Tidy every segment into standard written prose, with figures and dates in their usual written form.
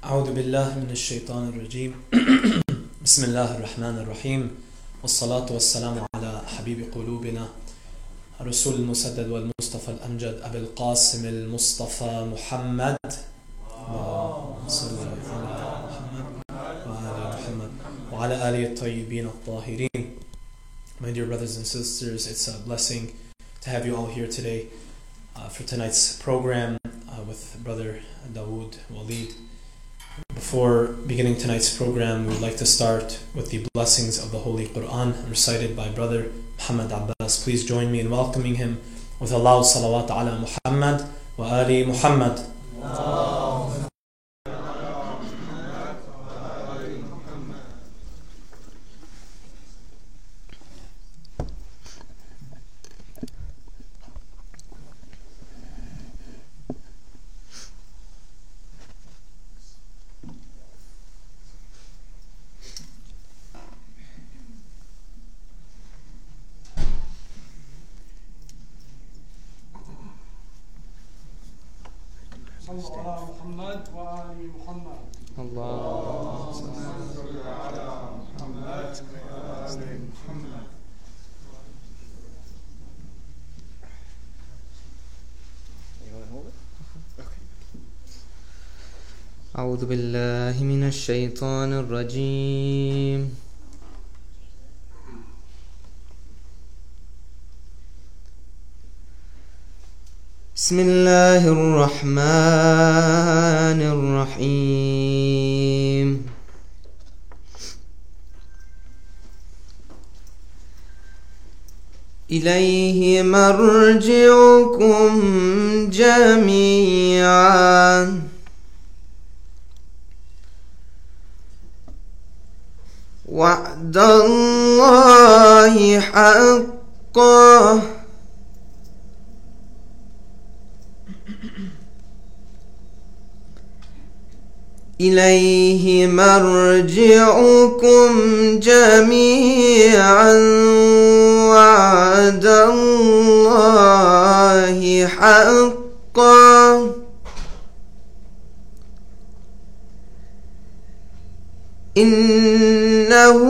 أعوذ بالله من الشيطان الرجيم. بسم الله الرحمن الرحيم، والصلاة والسلام على حبيب قلوبنا الرسول المسدد والمصطفى الأمجد أبي القاسم المصطفى محمد صلى الله على محمد وعلى محمد وعلى آله الطيبين الطاهرين. My dear brothers and sisters, it's a blessing to have you all here today for tonight's program with Brother Dawood Walid. Before beginning tonight's program, we would like to start with the blessings of the Holy Quran recited by Brother Muhammad Abbas. Please join me in welcoming him with a loud salawat ala Muhammad wa ali Muhammad. محمد وآل محمد. اللهم صل على محمد وآل محمد. أعوذ بالله من الشيطان الرجيم. بسم الله الرحمن الرحيم. إليه مرجعكم جميعا وعد الله حقا إليه مرجعكم جميعا وعد الله حقا إنه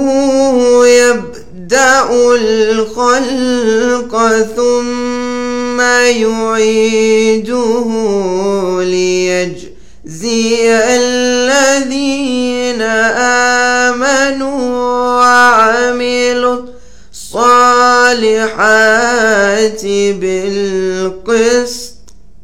يبدأ الخلق ثم يعيده ليجزي الذين آمنوا وعملوا الصالحات بالقسط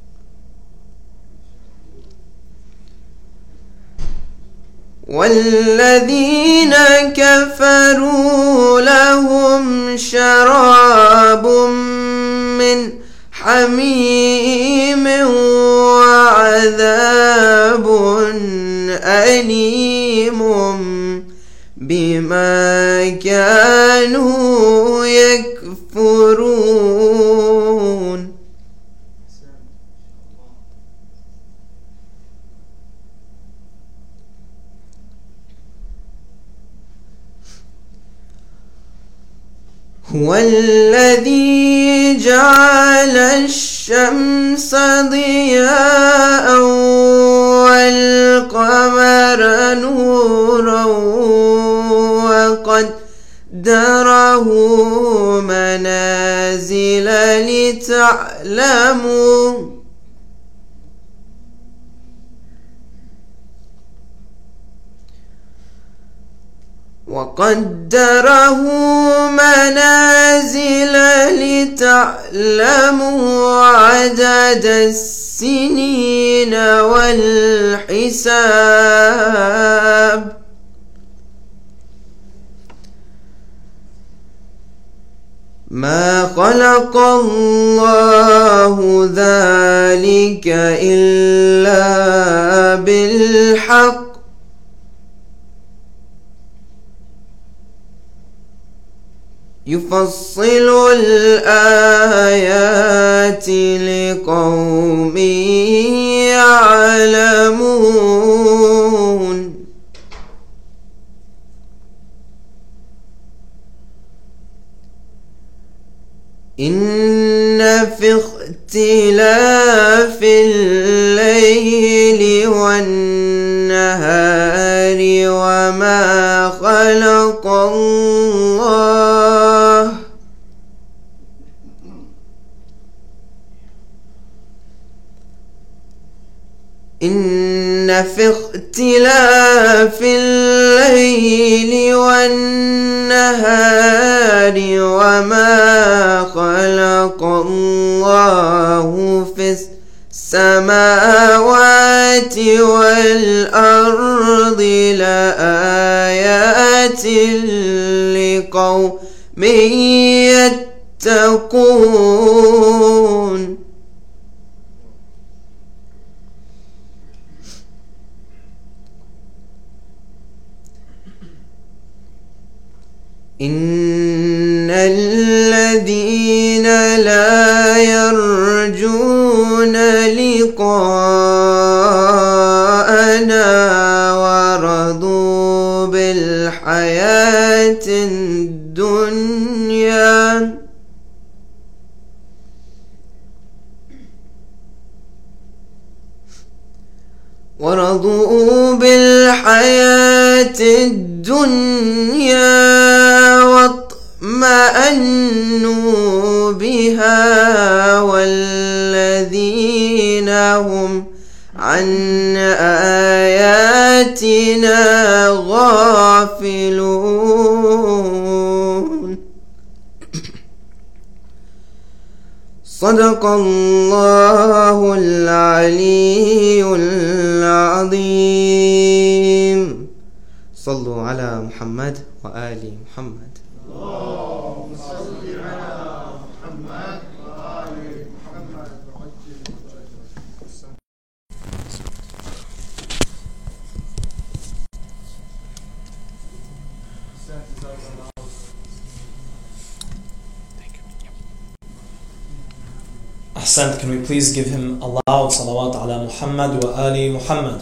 والذين كفروا لهم شراب من حميم وعذاب أليم بما كانوا يكفرون. هو الذي جعل الشمس ضياء والقمر نورا وقدره منازل لتعلموا عدد السنين والحساب ما خلق الله ذلك إلا بالحق يفصل الآيات لقوم يعلمون. إن في اختلاف الليل والنهار ما خلق الله إن في اختلاف الليل والنهار وما خلق الله في السماوات والأرض لآيات لقوم يتقون إن الذين لا يرجون لقاءنا ورضوا بالحياة الدنيا واطمأنوا بها والذين هم عن آياتنا غافلون صدق الله العلي العظيم. صلوا على محمد وآل محمد. اللهم صل على محمد وآل محمد. Ahsant, can we please give him a loud salawat ala Muhammad wa ali Muhammad.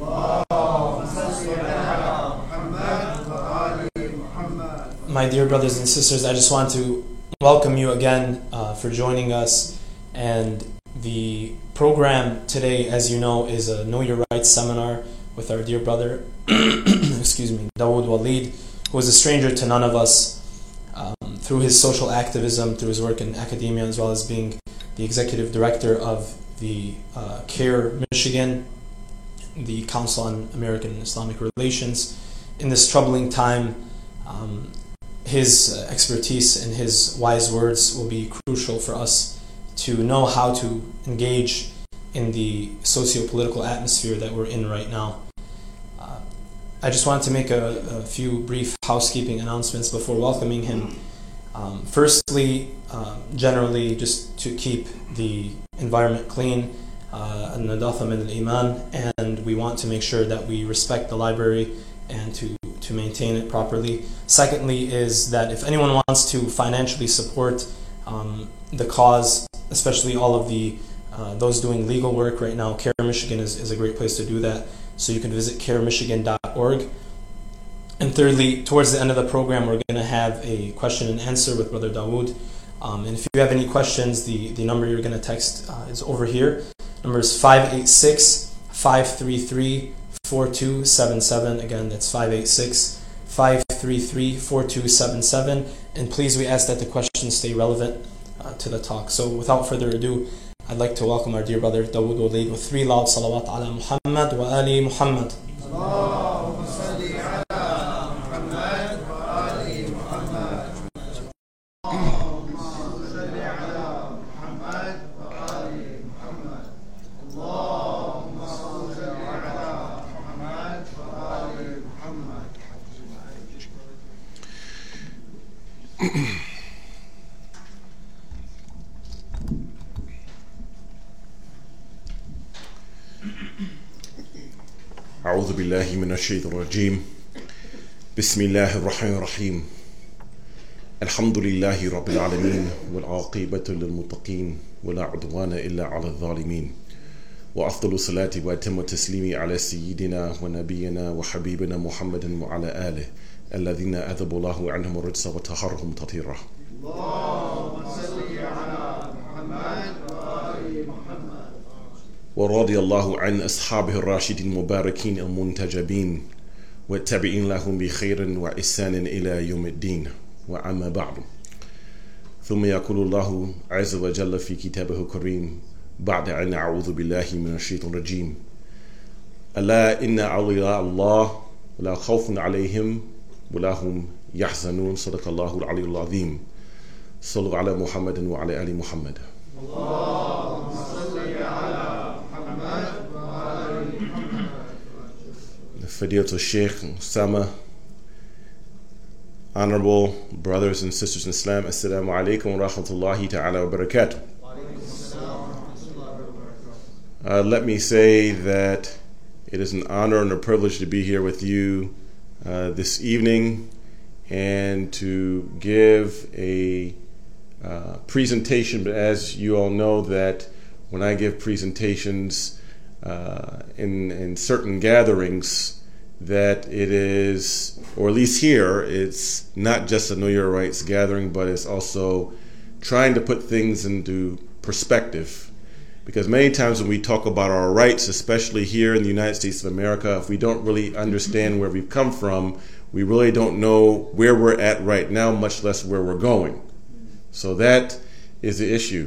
My dear brothers and sisters, I just want to welcome you again for joining us. And the program today, as you know, is a Know Your Rights seminar with our dear brother, Dawood Walid, who is a stranger to none of us through his social activism, through his work in academia, as well as being the executive director of the CARE Michigan, the Council on American Islamic Relations. In this troubling time, his expertise and his wise words will be crucial for us to know how to engage in the socio-political atmosphere that we're in right now. I just wanted to make a few brief housekeeping announcements before welcoming him. Firstly, generally just to keep the environment clean, al-nadafa min al-iman, and we want to make sure that we respect the library and to maintain it properly. Secondly is that if anyone wants to financially support the cause, especially all of the those doing legal work right now, CARE Michigan is a great place to do that. So you can visit caremichigan.org. And thirdly, towards the end of the program, we're going to have a question and answer with Brother Dawood. And if you have any questions, the number you're going to text is over here. Number is 586-533-4277. Again, that's 586-533-4277. And please, we ask that the questions stay relevant to the talk. So without further ado, I'd like to welcome our dear brother Dawood Walid with 3 loud salawat ala Muhammad wa ali Muhammad. اللهم صل على محمد وآل محمد. اللهم صل على محمد وآل محمد. اللهم صل على محمد وآل محمد. أعوذ بالله من الشيطان الرجيم. بسم الله الرحمن الرحيم. الحمد لله رب العالمين والعاقبة للمتقين ولا عدوان إلا على الظالمين وأفضل الصلاة وأتم التسليم على سيدنا ونبينا وحبيبنا محمد وعلى آله الذين أذهب الله عنهم الرجس وطهرهم تطهيرا. اللهم صل على محمد وآل محمد. ورضي الله عن أصحابه الراشدين المباركين المنتجبين والتابعين لهم بخير وإحسان إلى يوم الدين وأما بعد ثم يقول الله عز وجل في كتابه الكريم بعد أن أعوذ بالله من الشيطان الرجيم ألا إن أولياء الله لا خوف عليهم ولا هم يحزنون صدق الله العلي العظيم صلوا على محمد وعلى آل محمد اللهم صل على محمد وآل محمد. Fadilatul Sheikh Sama, honorable brothers and sisters in Islam, Assalamu alaikum wa rahmatullahi ta'ala wa barakatuh. Let me say that it is an honor and a privilege to be here with you this evening and to give a presentation. But as you all know, that when I give presentations in certain gatherings, that it is, or at least here, it's not just a Know Your Rights gathering, but it's also trying to put things into perspective. Because many times when we talk about our rights, especially here in the United States of America, if we don't really understand where we've come from, we really don't know where we're at right now, much less where we're going. So that is the issue.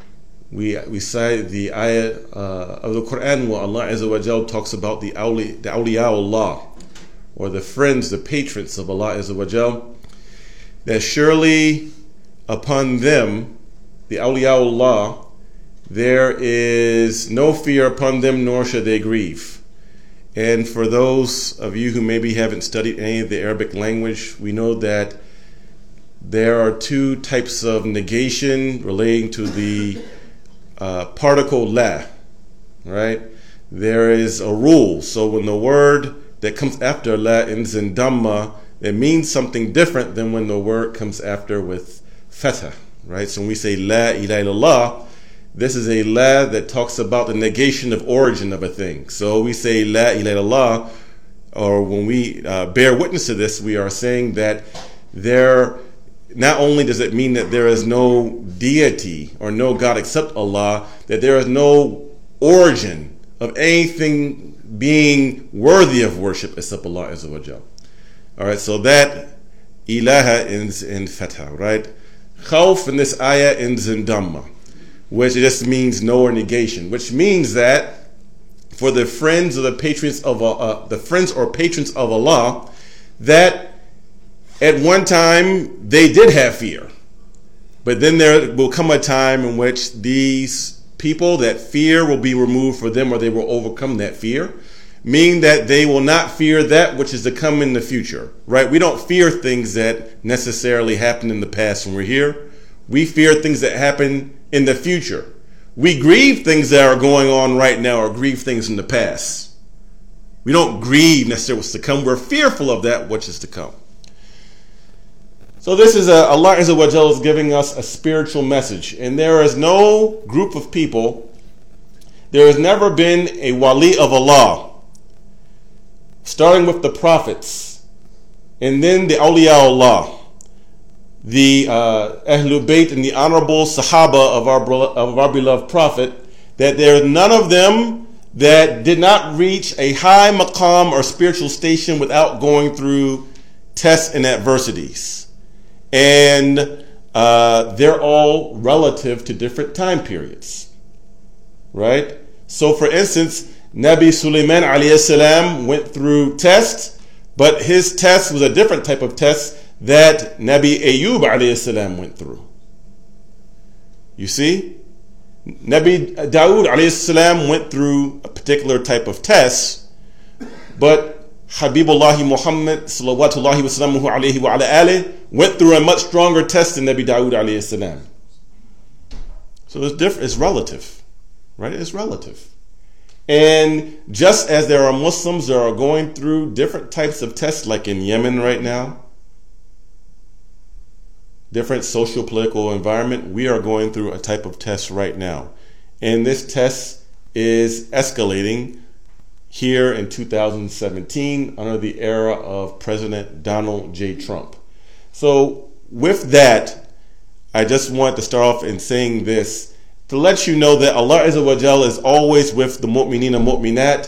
We cite the ayah of the Quran where Allah Azza wa Jal talks about the awliya Allah, or the friends, the patrons of Allah Azza wa Jal, that surely upon them, the awliya Allah, there is no fear upon them, nor shall they grieve. And for those of you who maybe haven't studied any of the Arabic language, we know that there are two types of negation relating to the particle la, right? There is a rule. So when the word that comes after la ends in dhamma, it means something different than when the word comes after with fatha, right? So when we say la ilaha illallah, this is a la that talks about the negation of origin of a thing. So we say la ilaha illallah, or when we bear witness to this, we are saying that there, not only does it mean that there is no deity or no God except Allah, that there is no origin of anything being worthy of worship except Allah Azza wa Jal. Alright, so that ilaha ends in fatha, right? Khawf in this ayah ends in dhamma, which just means no or negation, which means that for the friends or the patrons of the friends or patrons of Allah, that at one time they did have fear, but then there will come a time in which these people, that fear will be removed for them, or they will overcome that fear, meaning that they will not fear that which is to come in the future, right? We don't fear things that necessarily happened in the past when we're here. We fear things that happen in the future. We grieve things that are going on right now, or grieve things in the past. We don't grieve necessarily what's to come. We're fearful of that which is to come. So this is Allah Azza wa Jal is giving us a spiritual message. And there is no group of people, there has never been a wali of Allah, starting with the prophets, and then the awliya Allah, the Ahlul Bayt and the honorable Sahaba of our beloved Prophet, that there is none of them that did not reach a high maqam or spiritual station without going through tests and adversities. And they're all relative to different time periods, right? So for instance, Nabi Sulaiman alayhi salam went through tests, but his test was a different type of test that Nabi Ayyub alayhi salam went through. You see? Nabi Dawood alayhi salam went through a particular type of test, but Habibullahi Muhammad salawatullahi wa salamuhu alayhi wa ala alihi went through a much stronger test than Nabi Dawood alayhi salam. So it's relative, right? It's relative. And just as there are Muslims that are going through different types of tests, like in Yemen right now, different social political environment, we are going through a type of test right now. And this test is escalating here in 2017 under the era of President Donald J. Trump. So with that, I just want to start off in saying this, to let you know that Allah Azza wa Jal is always with the mu'mineen and mu'minat,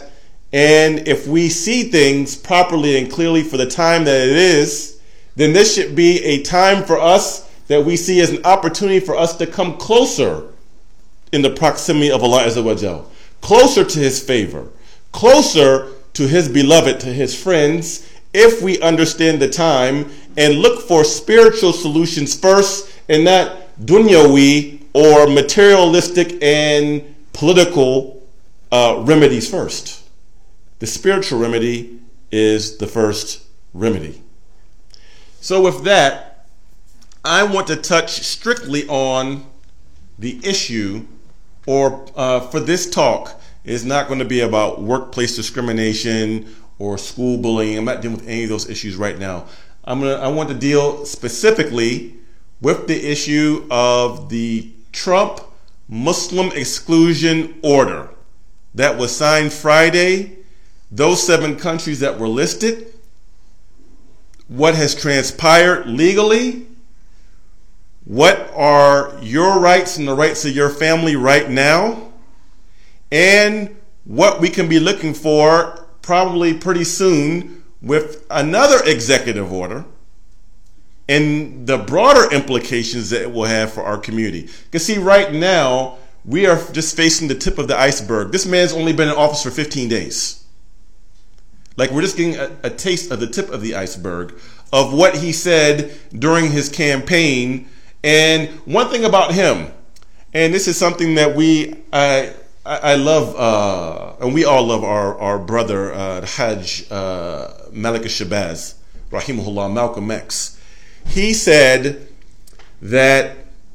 And if we see things properly and clearly for the time that it is, then this should be a time for us that we see as an opportunity for us to come closer in the proximity of Allah Azza wa Jal, closer to His favor, closer to His beloved, to His friends, if we understand the time and look for spiritual solutions first and not dunyawi or materialistic and political remedies first. The spiritual remedy is the first remedy. So with that, I want to touch strictly on the issue, or for this talk, is not going to be about workplace discrimination or school bullying. I'm not dealing with any of those issues right now. I want to deal specifically with the issue of the Trump Muslim exclusion order that was signed Friday. Those 7 countries that were listed, what has transpired legally, what are your rights and the rights of your family right now, and what we can be looking for probably pretty soon with another executive order and the broader implications that it will have for our community. Because see, right now, we are just facing the tip of the iceberg. This man's only been in office for 15 days. Like, we're just getting a taste of the tip of the iceberg of what he said during his campaign. And one thing about him, and this is something that I love, and we all love our brother, Hajj Malik al-Shabazz, rahimahullah, Malcolm X. He said that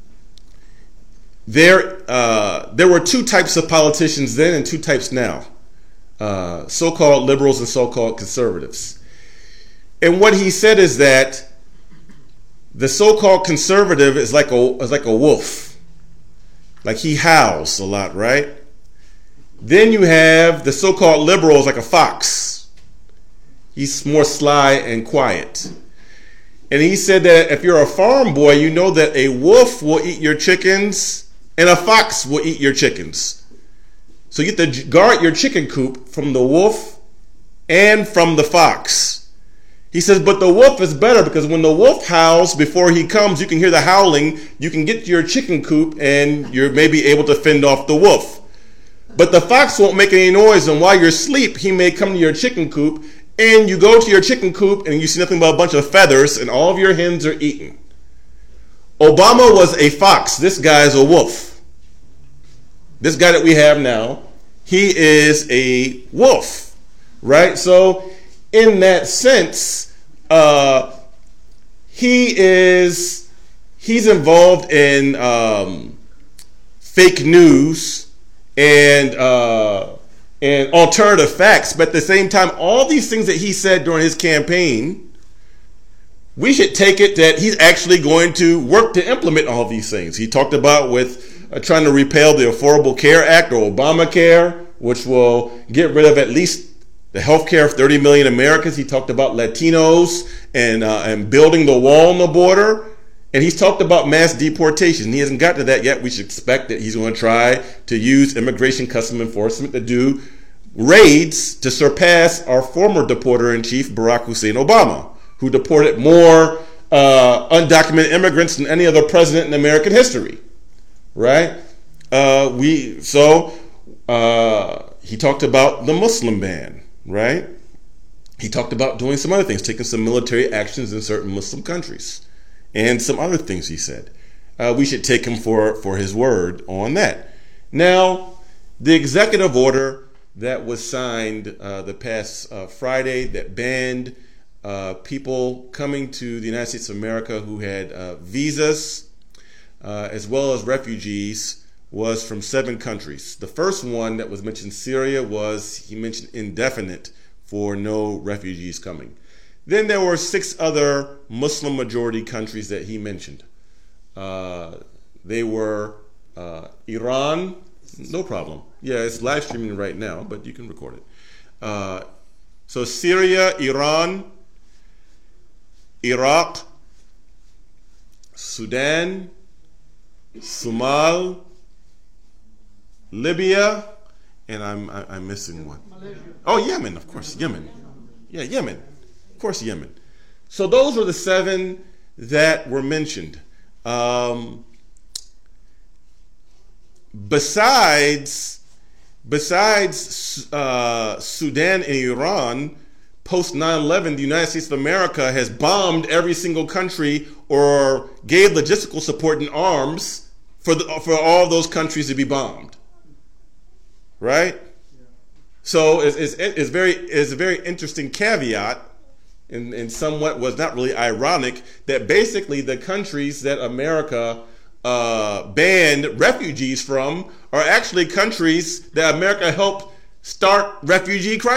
there were 2 types of politicians then and 2 types now. So-called liberals and so-called conservatives. And what he said is that the so-called conservative is like a wolf. Like, he howls a lot, right? Then you have the so-called liberals like a fox. He's more sly and quiet. And he said that if you're a farm boy, you know that a wolf will eat your chickens and a fox will eat your chickens. So you have to guard your chicken coop from the wolf and from the fox. He says, but the wolf is better because when the wolf howls before he comes, you can hear the howling, you can get to your chicken coop and you're maybe able to fend off the wolf. But the fox won't make any noise, and while you're asleep, he may come to your chicken coop, and you go to your chicken coop and you see nothing but a bunch of feathers and all of your hens are eaten. Obama was a fox. This guy is a wolf. This guy that we have now, he is a wolf, right? So in that sense, he's involved in fake news and alternative facts, but at the same time, all these things that he said during his campaign, we should take it that he's actually going to work to implement all these things. He talked about with trying to repeal the Affordable Care Act, or Obamacare, which will get rid of at least the health care of 30 million Americans. He talked about Latinos and building the wall on the border. And he's talked about mass deportation. He hasn't got to that yet. We should expect that he's going to try to use Immigration Customs Enforcement to do raids to surpass our former deporter-in-chief, Barack Hussein Obama, who deported more undocumented immigrants than any other president in American history. Right? He talked about the Muslim ban, right? He talked about doing some other things, taking some military actions in certain Muslim countries, and some other things he said. We should take him for his word on that. Now, the executive order that was signed the past Friday that banned people coming to the United States of America who had visas, as well as refugees, was from 7 countries. The first one that was mentioned, Syria, he mentioned indefinite for no refugees coming. Then there were 6 other Muslim majority countries that he mentioned. They were Iran, no problem. Yeah, it's live streaming right now, but you can record it. So Syria, Iran, Iraq, Sudan, Somalia, Libya, and I'm missing one. Malaysia. Oh, Yemen, of course, Yemen. Yeah, Yemen. Of course, Yemen. So those were the 7 that were mentioned. Besides Sudan and Iran, post 9/11, the United States of America has bombed every single country or gave logistical support in arms for all those countries to be bombed. Right? So it's a very interesting caveat, and somewhat was not really ironic, that basically the countries that America banned refugees from are actually countries that America helped start refugee crises.